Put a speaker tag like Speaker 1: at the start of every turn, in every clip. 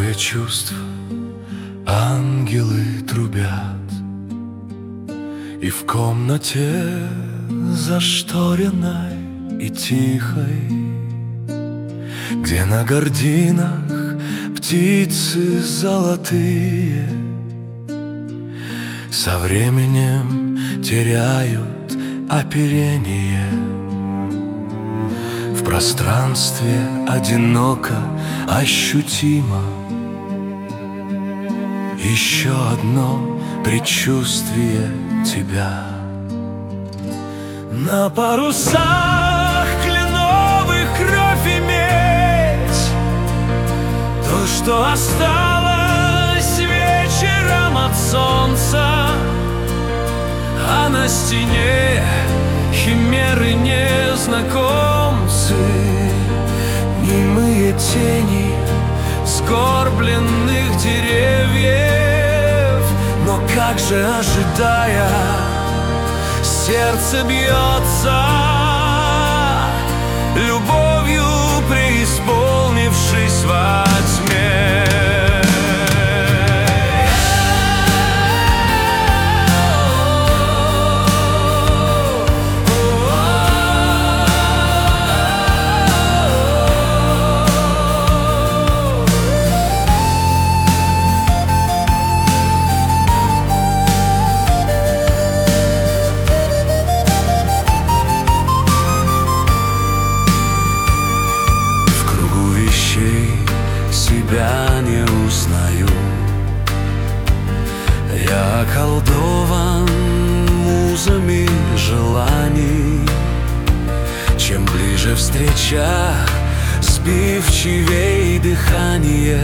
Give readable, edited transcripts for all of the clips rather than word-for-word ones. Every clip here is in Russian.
Speaker 1: море чувств ангелы трубят, и в комнате зашторенной и тихой, где на гардинах птицы золотые, со временем теряют оперение. В пространстве одиноко, ощутимо еще одно предчувствие тебя. На парусах кленовых кровь и медь, то, что осталось вечером от солнца, а на стене химеры незнакомцы, немые тени сгорбленных деревьев. Но как же, ожидая, сердце бьется, любовью преисполнившись во тьме. Себя не узнаю, я околдован музами желаний. Чем ближе встреча, сбивчивей дыхание,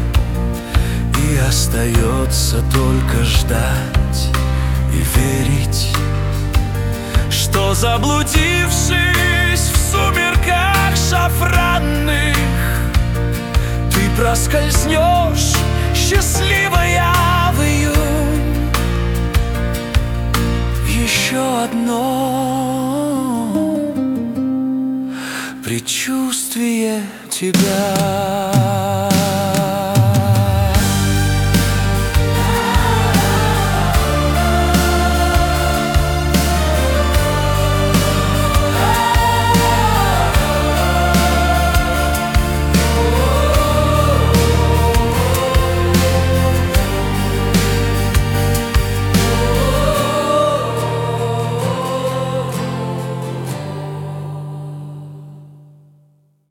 Speaker 1: и остается только ждать и верить, что, заблудившись в сумерках шафранных, проскользнешь, счастливая, в июнь. Еще одно предчувствие тебя.